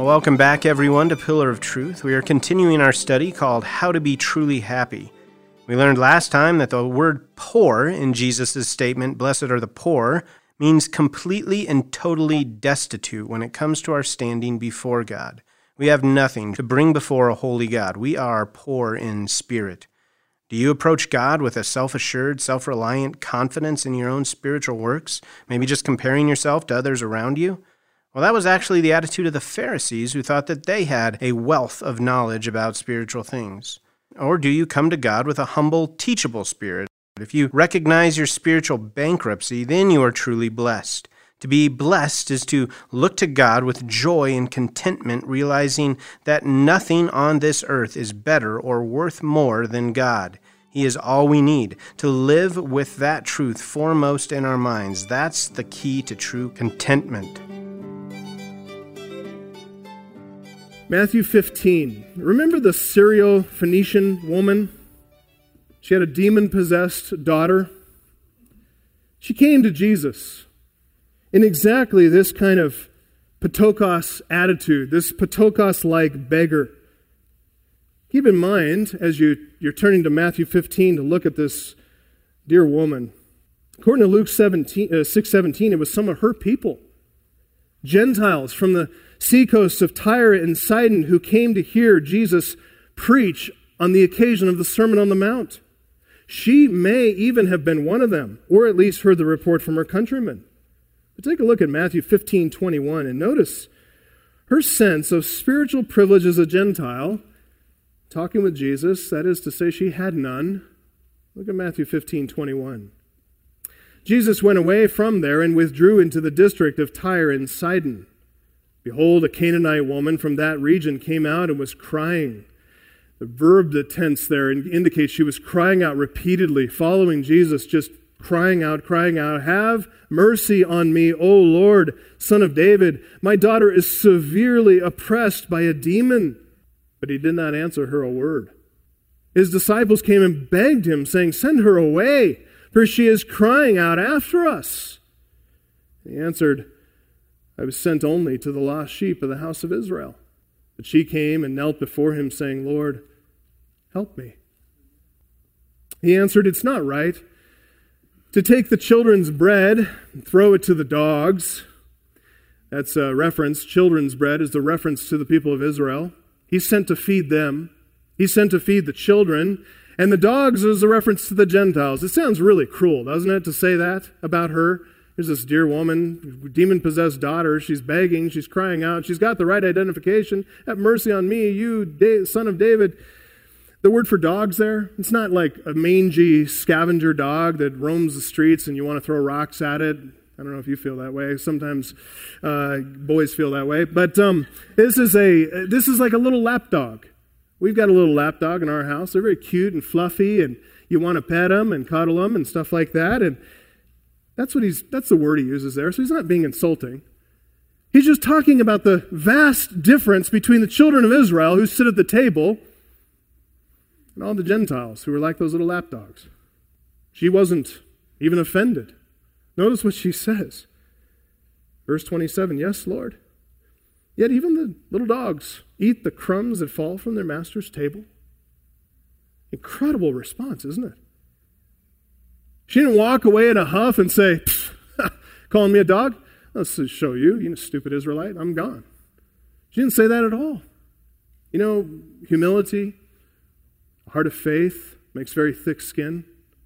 Well, welcome back, everyone, to Pillar of Truth. We are continuing our study called How to Be Truly Happy. We learned last time that the word poor in Jesus' statement, blessed are the poor, means completely and totally destitute when it comes to our standing before God. We have nothing to bring before a holy God. We are poor in spirit. Do you approach God with a self-assured, self-reliant confidence in your own spiritual works, maybe just comparing yourself to others around you? Well, that was actually the attitude of the Pharisees, who thought that they had a wealth of knowledge about spiritual things. Or do you come to God with a humble, teachable spirit? If you recognize your spiritual bankruptcy, then you are truly blessed. To be blessed is to look to God with joy and contentment, realizing that nothing on this earth is better or worth more than God. He is all we need. To live with that truth foremost in our minds, that's the key to true contentment. Matthew 15. Remember the Syro-Phoenician woman? She had a demon-possessed daughter. She came to Jesus in exactly this kind of Patokos attitude, this Patokos-like beggar. Keep in mind, as you're turning to Matthew 15 to look at this dear woman, according to Luke 6:17, it was some of her people, Gentiles from the seacoasts of Tyre and Sidon, who came to hear Jesus preach on the occasion of the Sermon on the Mount. She may even have been one of them, or at least heard the report from her countrymen. But take a look at Matthew 15:21 and notice her sense of spiritual privilege as a Gentile, talking with Jesus, that is to say she had none. Look at Matthew 15:21. Jesus went away from there and withdrew into the district of Tyre and Sidon. Behold, a Canaanite woman from that region came out and was crying. The verb that tense there indicates she was crying out repeatedly, following Jesus, just crying out, "Have mercy on me, O Lord, Son of David. My daughter is severely oppressed by a demon." But he did not answer her a word. His disciples came and begged him, saying, "Send her away, for she is crying out after us." He answered, "I was sent only to the lost sheep of the house of Israel." But she came and knelt before him, saying, "Lord, help me." He answered, "It's not right to take the children's bread and throw it to the dogs." That's a reference. Children's bread is the reference to the people of Israel. He's sent to feed them. He's sent to feed the children. And the dogs is a reference to the Gentiles. It sounds really cruel, doesn't it, to say that about her? Here's this dear woman, demon-possessed daughter. She's begging. She's crying out. She's got the right identification. "Have mercy on me, you son of David." The word for dogs there, it's not like a mangy scavenger dog that roams the streets and you want to throw rocks at it. I don't know if you feel that way. Sometimes boys feel that way. But this is like a little lap dog. We've got a little lap dog in our house. They're very cute and fluffy, and you want to pet them and cuddle them and stuff like that. And that's the word he uses there. So he's not being insulting. He's just talking about the vast difference between the children of Israel who sit at the table and all the Gentiles who are like those little lapdogs. She wasn't even offended. Notice what she says. Verse 27, "Yes, Lord. Yet even the little dogs eat the crumbs that fall from their master's table." Incredible response, isn't it? She didn't walk away in a huff and say, "Calling me a dog? Let's show you, you stupid Israelite, I'm gone." She didn't say that at all. You know, humility, a heart of faith, makes very thick skin,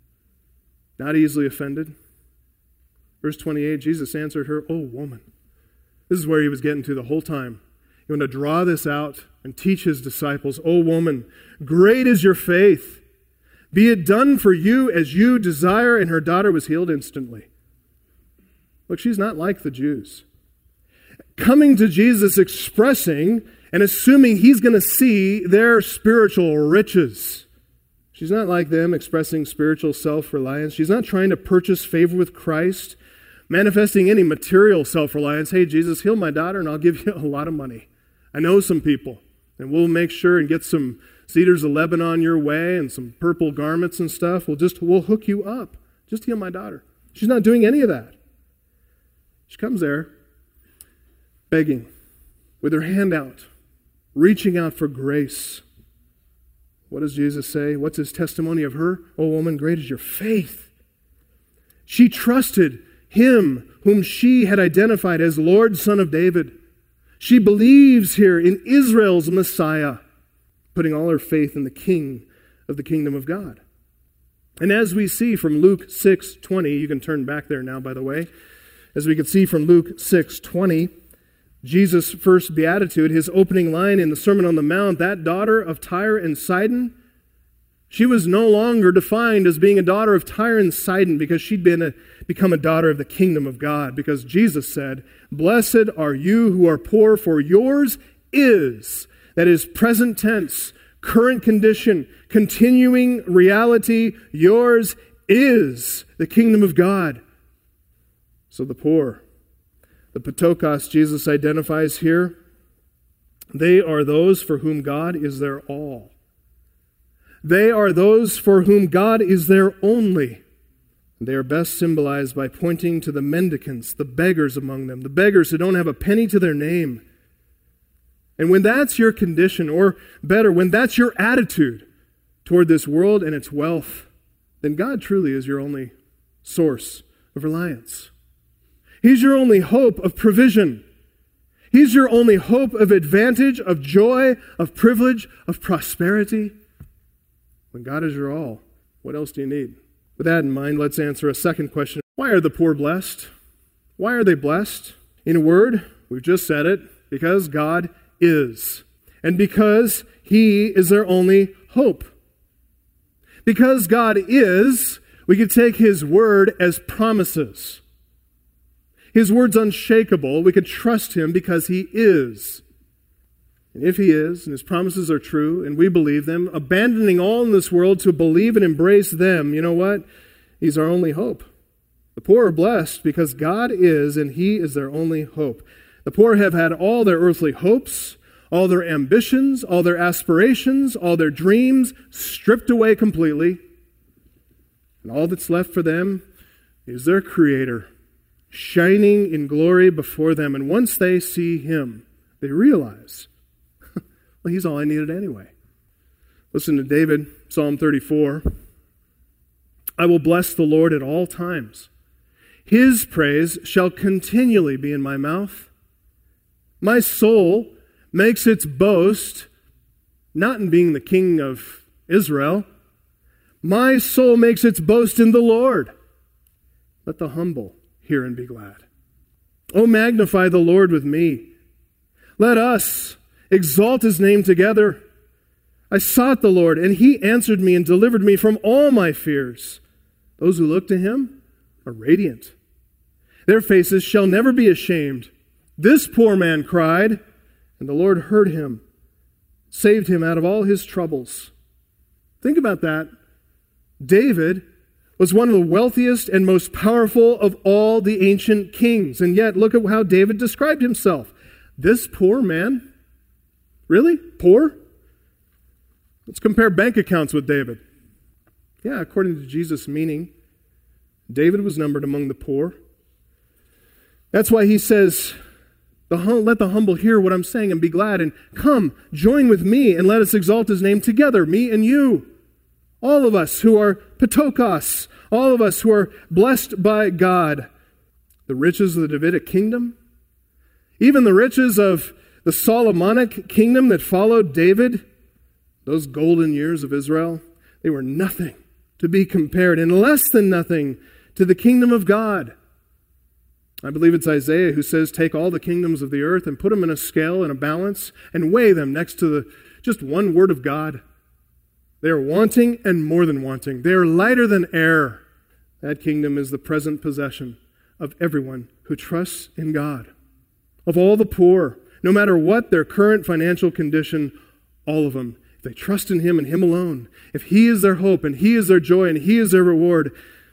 not easily offended. Verse 28, Jesus answered her, "O woman." This is where he was getting to the whole time. He wanted to draw this out and teach his disciples, "O woman, great is your faith. Be it done for you as you desire." And her daughter was healed instantly. Look, she's not like the Jews. Coming to Jesus expressing and assuming he's going to see their spiritual riches. She's not like them expressing spiritual self-reliance. She's not trying to purchase favor with Christ, manifesting any material self-reliance. "Hey, Jesus, heal my daughter and I'll give you a lot of money. I know some people and we'll make sure and get some cedars of Lebanon your way and some purple garments and stuff. We'll hook you up. Just heal my daughter." She's not doing any of that. She comes there begging with her hand out, reaching out for grace. What does Jesus say? What's his testimony of her? "O woman, great is your faith." She trusted him whom she had identified as Lord, Son of David. She believes here in Israel's Messiah, putting all her faith in the King of the kingdom of God. And as we see from Luke 6:20, you can turn back there now, by the way. As we can see from Luke 6:20, Jesus' first beatitude, his opening line in the Sermon on the Mount, that daughter of Tyre and Sidon, she was no longer defined as being a daughter of Tyre and Sidon because she'd become a daughter of the kingdom of God. Because Jesus said, "Blessed are you who are poor, for yours is," that is present tense, current condition, continuing reality, yours is the kingdom of God. So the poor, the Patokos Jesus identifies here, they are those for whom God is their all. They are those for whom God is their only. They are best symbolized by pointing to the mendicants, the beggars among them, the beggars who don't have a penny to their name. And when that's your condition, or better, when that's your attitude toward this world and its wealth, then God truly is your only source of reliance. He's your only hope of provision. He's your only hope of advantage, of joy, of privilege, of prosperity. When God is your all, what else do you need? With that in mind, let's answer a second question. Why are the poor blessed? Why are they blessed? In a word, we've just said it, because God is. And because He is their only hope. Because God is, we could take His word as promises. His word's unshakable. We could trust Him because He is. And if He is, and His promises are true, and we believe them, abandoning all in this world to believe and embrace them, you know what? He's our only hope. The poor are blessed because God is, and He is their only hope. The poor have had all their earthly hopes, all their ambitions, all their aspirations, all their dreams stripped away completely. And all that's left for them is their Creator, shining in glory before them. And once they see Him, they realize, well, He's all I needed anyway. Listen to David, Psalm 34. "I will bless the Lord at all times. His praise shall continually be in my mouth. My soul makes its boast not in being the king of Israel. My soul makes its boast in the Lord. Let the humble hear and be glad. Oh, magnify the Lord with me. Let us exalt His name together. I sought the Lord, and He answered me and delivered me from all my fears. Those who look to Him are radiant. Their faces shall never be ashamed. This poor man cried, and the Lord heard him, saved him out of all his troubles." Think about that. David was one of the wealthiest and most powerful of all the ancient kings. And yet, look at how David described himself. This poor man? Really? Poor? Let's compare bank accounts with David. Yeah, according to Jesus' meaning, David was numbered among the poor. That's why he says, let the humble hear what I'm saying and be glad, and come, join with me, and let us exalt His name together, me and you. All of us who are Patokos, all of us who are blessed by God. The riches of the Davidic kingdom, even the riches of the Solomonic kingdom that followed David, those golden years of Israel, they were nothing to be compared, and less than nothing to the kingdom of God. I believe it's Isaiah who says, take all the kingdoms of the earth and put them in a scale and a balance and weigh them next to just one word of God. They are wanting and more than wanting. They are lighter than air. That kingdom is the present possession of everyone who trusts in God. Of all the poor, no matter what their current financial condition, all of them, if they trust in Him and Him alone, if He is their hope and He is their joy and He is their reward,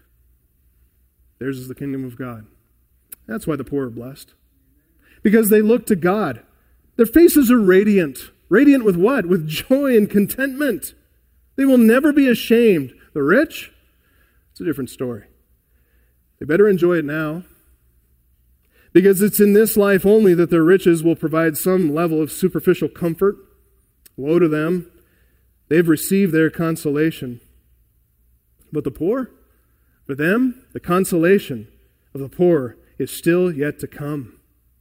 theirs is the kingdom of God. That's why the poor are blessed. Because they look to God. Their faces are radiant. Radiant with what? With joy and contentment. They will never be ashamed. The rich? It's a different story. They better enjoy it now. because it's in this life only that their riches will provide some level of superficial comfort. Woe to them. They've received their consolation. But the poor, for them, the consolation of the poor is still yet to come.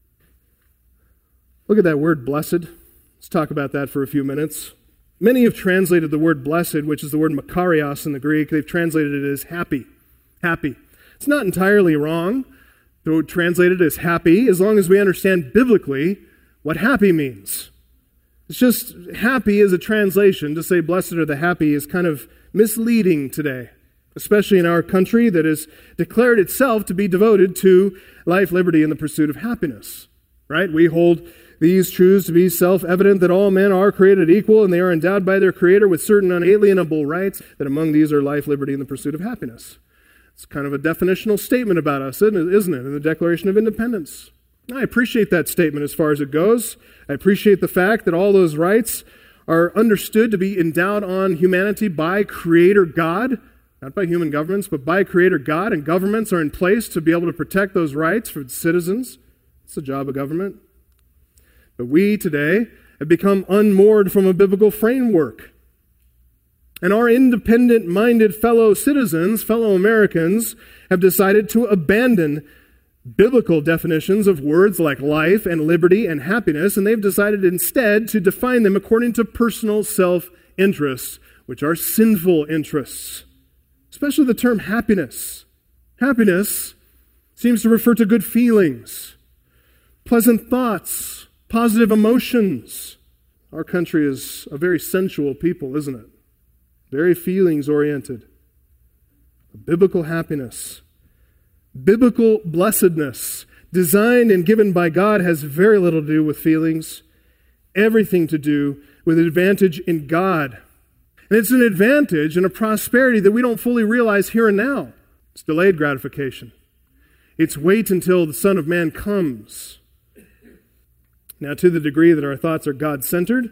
Look at that word blessed. Let's talk about that for a few minutes. Many have translated the word blessed, which is the word makarios in the Greek. They've translated it as happy. Happy. It's not entirely wrong to translate it as happy, as long as we understand biblically what happy means. It's just happy as a translation. To say blessed are the happy is kind of misleading today, especially in our country that has declared itself to be devoted to life, liberty, and the pursuit of happiness. Right? We hold these truths to be self-evident, that all men are created equal and they are endowed by their Creator with certain unalienable rights, that among these are life, liberty, and the pursuit of happiness. It's kind of a definitional statement about us, isn't it, in the Declaration of Independence? I appreciate that statement as far as it goes. I appreciate the fact that all those rights are understood to be endowed on humanity by Creator God, not by human governments, but by Creator God, and governments are in place to be able to protect those rights for citizens. It's the job of government. But we today have become unmoored from a biblical framework. And our independent-minded fellow citizens, fellow Americans, have decided to abandon biblical definitions of words like life and liberty and happiness, and they've decided instead to define them according to personal self-interests, which are sinful interests. Especially the term happiness. Happiness seems to refer to good feelings, pleasant thoughts, positive emotions. Our country is a very sensual people, isn't it? Very feelings-oriented. Biblical happiness. Biblical blessedness, designed and given by God, has very little to do with feelings, everything to do with advantage in God. And it's an advantage and a prosperity that we don't fully realize here and now. It's delayed gratification. It's wait until the Son of Man comes. Now, to the degree that our thoughts are God-centered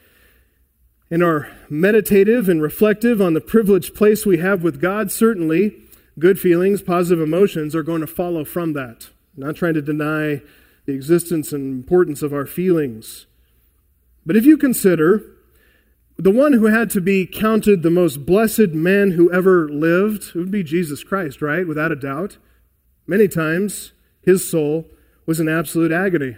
and are meditative and reflective on the privileged place we have with God, certainly good feelings, positive emotions are going to follow from that. I'm not trying to deny the existence and importance of our feelings. But if you consider the one who had to be counted the most blessed man who ever lived, it would be Jesus Christ, right? Without a doubt. Many times, his soul was in absolute agony.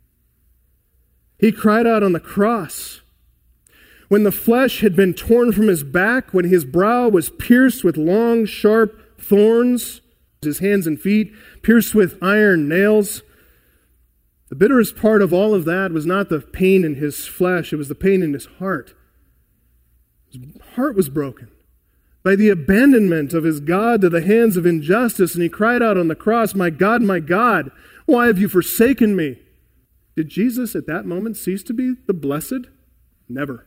He cried out on the cross. When the flesh had been torn from his back, when his brow was pierced with long, sharp thorns, his hands and feet pierced with iron nails, the bitterest part of all of that was not the pain in his flesh, it was the pain in his heart. His heart was broken by the abandonment of his God to the hands of injustice, and he cried out on the cross, my God, why have you forsaken me?" Did Jesus at that moment cease to be the blessed? Never.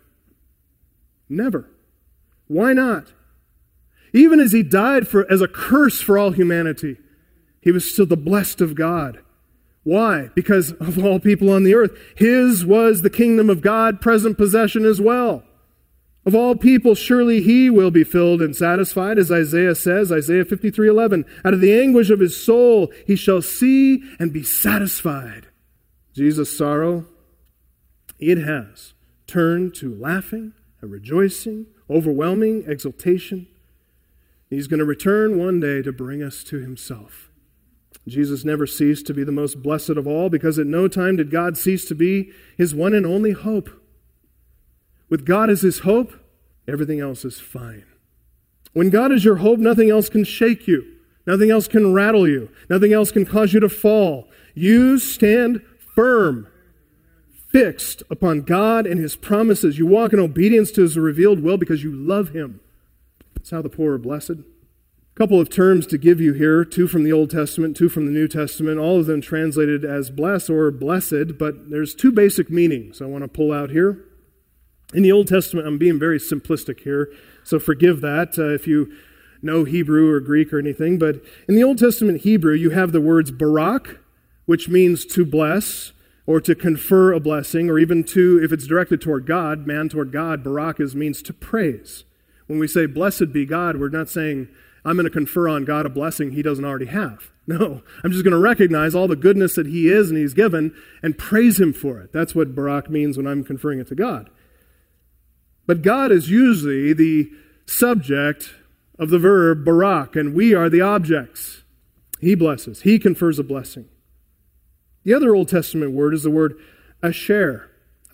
Never. Why not? Even as he died as a curse for all humanity, he was still the blessed of God. Why? Because of all people on the earth, his was the kingdom of God, present possession as well. Of all people, surely he will be filled and satisfied, as Isaiah says, Isaiah 53:11. Out of the anguish of his soul, he shall see and be satisfied. Jesus' sorrow, it has turned to laughing and rejoicing, overwhelming exultation. He's going to return one day to bring us to himself. Jesus never ceased to be the most blessed of all, because at no time did God cease to be his one and only hope. With God as his hope, everything else is fine. When God is your hope, nothing else can shake you. Nothing else can rattle you. Nothing else can cause you to fall. You stand firm, fixed upon God and his promises. You walk in obedience to his revealed will because you love him. That's how the poor are blessed. A couple of terms to give you here, two from the Old Testament, two from the New Testament, all of them translated as bless or blessed, but there's two basic meanings I want to pull out here. In the Old Testament, I'm being very simplistic here, so forgive that if you know Hebrew or Greek or anything, but in the Old Testament Hebrew, you have the words barak, which means to bless, or to confer a blessing, or even to, if it's directed toward God, man toward God, barak means to praise. When we say, blessed be God, we're not saying I'm going to confer on God a blessing he doesn't already have. No, I'm just going to recognize all the goodness that he is and he's given and praise him for it. That's what barak means when I'm conferring it to God. But God is usually the subject of the verb barak, and we are the objects. He blesses. He confers a blessing. The other Old Testament word is the word asher,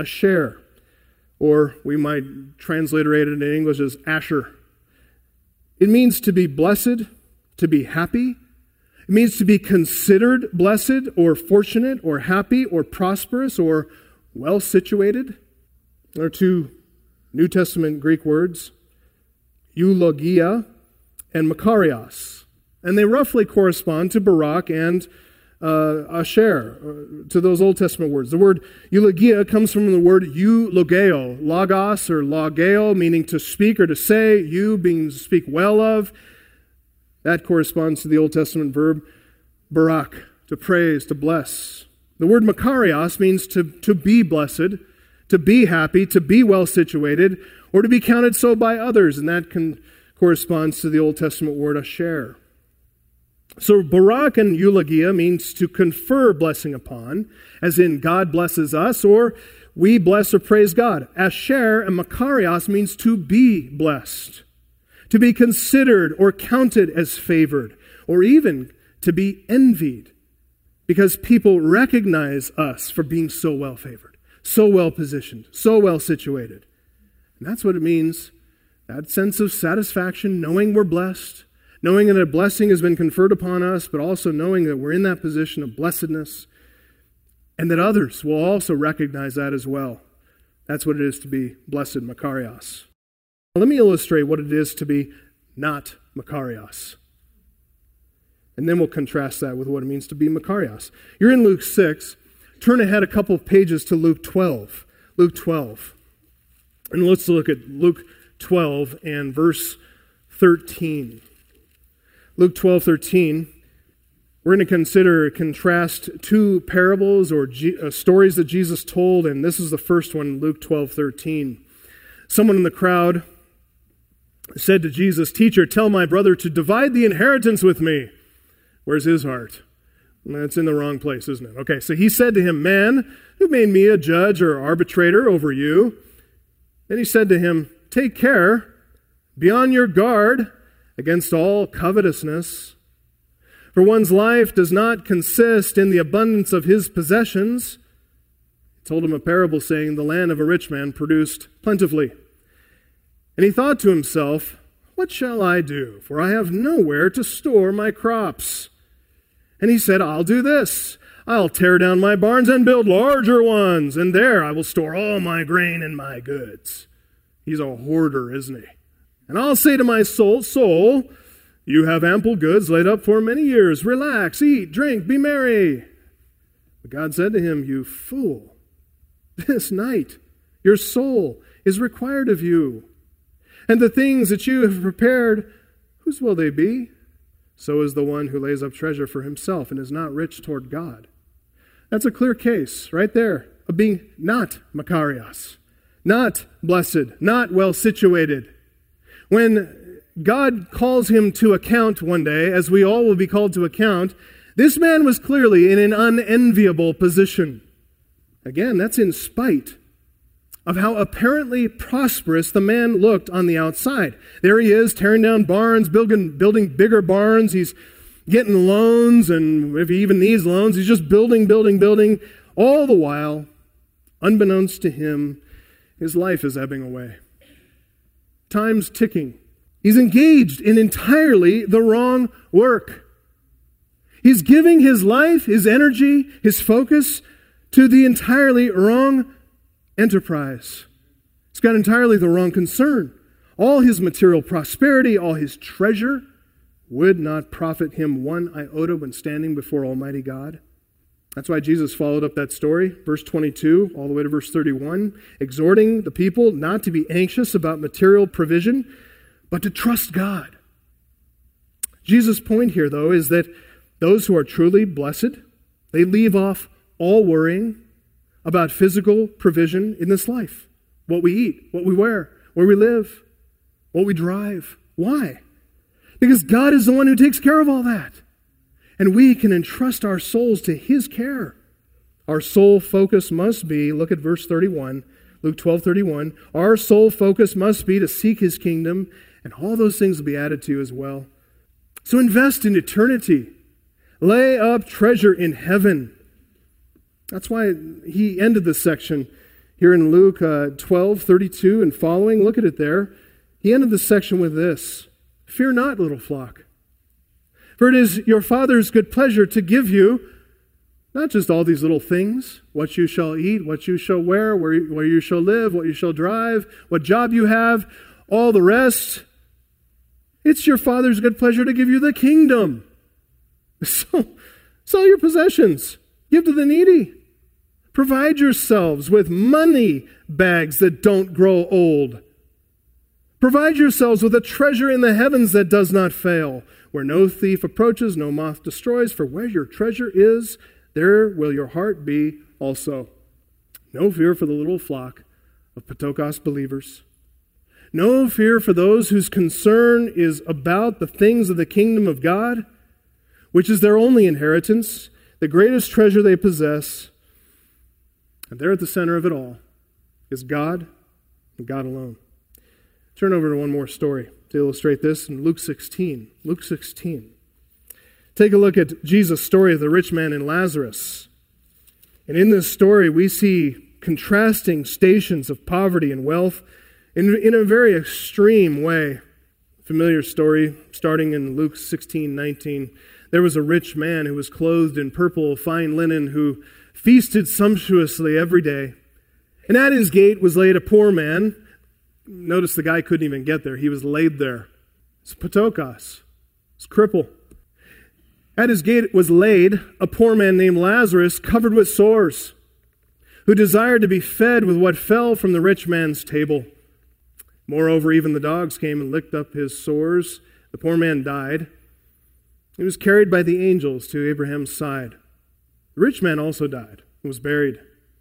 or we might transliterate it in English as Asher. It means to be blessed, to be happy. It means to be considered blessed or fortunate or happy or prosperous or well-situated. There are two New Testament Greek words, eulogia and makarios. And they roughly correspond to barak and asher, to those Old Testament words. The word eulogia comes from the word eulogeo, logos or logeo, meaning to speak or to say, you being to speak well of. That corresponds to the Old Testament verb barak, to praise, to bless. The word makarios means to be blessed, to be happy, to be well situated, or to be counted so by others, and that corresponds to the Old Testament word asher. So barak and eulogia means to confer blessing upon, as in God blesses us, or we bless or praise God. Asher and makarios means to be blessed, to be considered or counted as favored, or even to be envied, because people recognize us for being so well favored, so well positioned, so well situated. And that's what it means, that sense of satisfaction, knowing we're blessed, knowing that a blessing has been conferred upon us, but also knowing that we're in that position of blessedness, and that others will also recognize that as well. That's what it is to be blessed, makarios. Let me illustrate what it is to be not makarios. And then we'll contrast that with what it means to be makarios. You're in Luke 6. Turn ahead a couple of pages to Luke 12. Luke 12. And let's look at Luke 12 and verse 13. Luke 12:13. We're going to contrast two parables or stories that Jesus told, and this is the first one, Luke 12:13. Someone in the crowd said to Jesus, "Teacher, tell my brother to divide the inheritance with me." Where's his heart? That's in the wrong place, isn't it? Okay, so he said to him, "Man, who made me a judge or arbitrator over you?" Then he said to him, "Take care, be on your guard against all covetousness. For one's life does not consist in the abundance of his possessions." He told him a parable saying, "The land of a rich man produced plentifully. And he thought to himself, 'What shall I do? For I have nowhere to store my crops.' And he said, 'I'll do this. I'll tear down my barns and build larger ones, and there I will store all my grain and my goods.'" He's a hoarder, isn't he? "And I'll say to my soul, 'Soul, you have ample goods laid up for many years. Relax, eat, drink, be merry.' But God said to him, 'You fool, this night your soul is required of you. And the things that you have prepared, whose will they be? So is the one who lays up treasure for himself and is not rich toward God.'" That's a clear case right there of being not makarios, not blessed, not well situated. When God calls him to account one day, as we all will be called to account, this man was clearly in an unenviable position. Again, that's in spite of how apparently prosperous the man looked on the outside. There he is, tearing down barns, building bigger barns. He's getting loans, and if he even needs loans, he's just building. All the while, unbeknownst to him, his life is ebbing away. Time's ticking. He's engaged in entirely the wrong work. He's giving his life, his energy, his focus to the entirely wrong enterprise. He's got entirely the wrong concern. All his material prosperity, all his treasure would not profit him one iota when standing before Almighty God. That's why Jesus followed up that story, verse 22 all the way to verse 31, exhorting the people not to be anxious about material provision, but to trust God. Jesus' point here, though, is that those who are truly blessed, they leave off all worrying about physical provision in this life. What we eat, what we wear, where we live, what we drive. Why? Because God is the one who takes care of all that. And we can entrust our souls to His care. Our sole focus must be, look at verse 31, Luke 12:31. Our sole focus must be to seek His kingdom, and all those things will be added to you as well. So invest in eternity. Lay up treasure in heaven. That's why he ended this section here in Luke 12:32 and following. Look at it there. He ended this section with this: Fear not, little flock. For it is your Father's good pleasure to give you not just all these little things, what you shall eat, what you shall wear, where you shall live, what you shall drive, what job you have, all the rest. It's your Father's good pleasure to give you the kingdom. So, sell your possessions. Give to the needy. Provide yourselves with money bags that don't grow old. Provide yourselves with a treasure in the heavens that does not fail, where no thief approaches, no moth destroys, for where your treasure is, there will your heart be also. No fear for the little flock of Patokos believers. No fear for those whose concern is about the things of the kingdom of God, which is their only inheritance, the greatest treasure they possess. And there at the center of it all is God and God alone. Turn over to one more story to illustrate this in Luke 16. Luke 16. Take a look at Jesus' story of the rich man and Lazarus. And in this story, we see contrasting stations of poverty and wealth in a very extreme way. Familiar story starting in Luke 16:19. There was a rich man who was clothed in purple fine linen who feasted sumptuously every day. And at his gate was laid a poor man. Notice the guy couldn't even get there. He was laid there. It's Patokos. It's cripple. At his gate was laid a poor man named Lazarus, covered with sores, who desired to be fed with what fell from the rich man's table. Moreover, even the dogs came and licked up his sores. The poor man died. He was carried by the angels to Abraham's side. The rich man also died and was buried.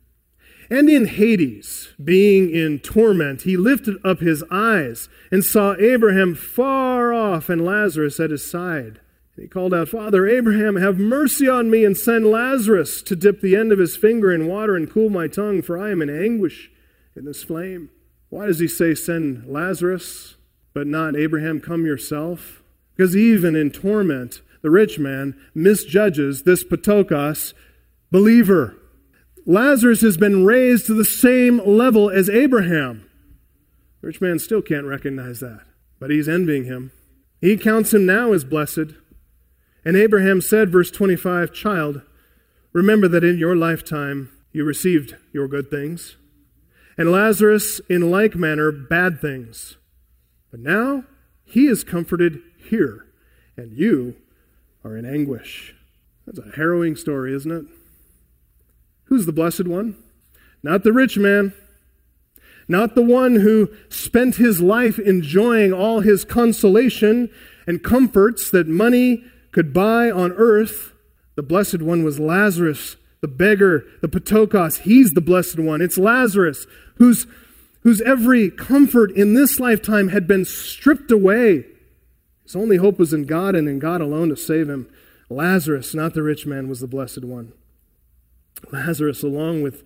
And in Hades, being in torment, he lifted up his eyes and saw Abraham far off and Lazarus at his side. And he called out, Father Abraham, have mercy on me and send Lazarus to dip the end of his finger in water and cool my tongue, for I am in anguish in this flame. Why does he say send Lazarus, but not Abraham, come yourself? Because even in torment, the rich man misjudges this Patokos believer. Lazarus has been raised to the same level as Abraham. The rich man still can't recognize that, but he's envying him. He counts him now as blessed. And Abraham said, verse 25, Child, remember that in your lifetime you received your good things, and Lazarus in like manner bad things. But now he is comforted here, and you are in anguish. That's a harrowing story, isn't it? Who's the blessed one? Not the rich man. Not the one who spent his life enjoying all his consolation and comforts that money could buy on earth. The blessed one was Lazarus, the beggar, the Patokos. He's the blessed one. It's Lazarus whose every comfort in this lifetime had been stripped away. His only hope was in God and in God alone to save him. Lazarus, not the rich man, was the blessed one. Lazarus, along with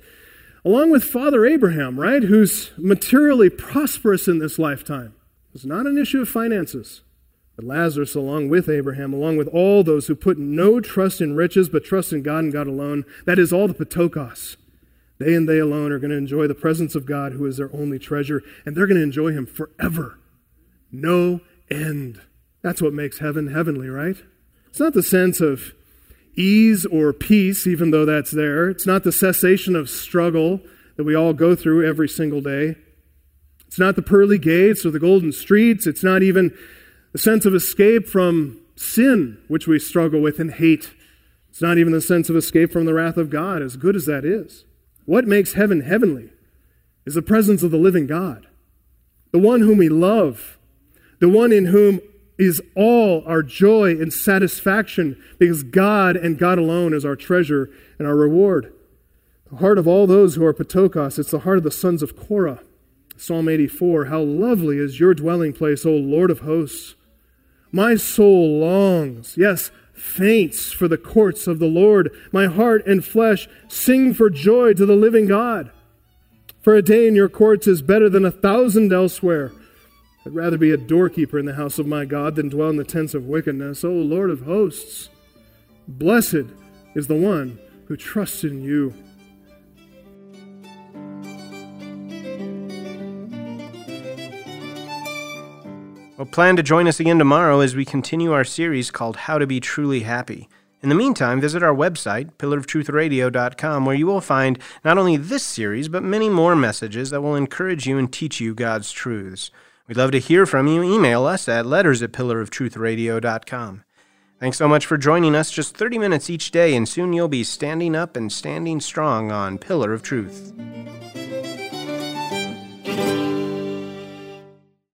Father Abraham, right, who's materially prosperous in this lifetime. It's not an issue of finances. But Lazarus, along with Abraham, along with all those who put no trust in riches but trust in God and God alone, that is all the Patokos. They and they alone are going to enjoy the presence of God, who is their only treasure, and they're going to enjoy him forever. No end. That's what makes heaven heavenly, right? It's not the sense of ease or peace, even though that's there. It's not the cessation of struggle that we all go through every single day. It's not the pearly gates or the golden streets. It's not even the sense of escape from sin, which we struggle with and hate. It's not even the sense of escape from the wrath of God, as good as that is. What makes heaven heavenly is the presence of the living God, the one whom we love, the one in whom is all our joy and satisfaction, because God and God alone is our treasure and our reward. The heart of all those who are Patokos, it's the heart of the sons of Korah. Psalm 84, how lovely is your dwelling place, O Lord of hosts. My soul longs, yes, faints for the courts of the Lord. My heart and flesh sing for joy to the living God. For a day in your courts is better than 1,000 elsewhere. I'd rather be a doorkeeper in the house of my God than dwell in the tents of wickedness. O Lord of hosts, blessed is the one who trusts in you. Well, plan to join us again tomorrow as we continue our series called How to Be Truly Happy. In the meantime, visit our website, pillarofTruthRadio.com, where you will find not only this series, but many more messages that will encourage you and teach you God's truths. We'd love to hear from you. Email us at letters@pillarofTruthRadio.com. Thanks so much for joining us. Just 30 minutes each day, and soon you'll be standing up and standing strong on Pillar of Truth.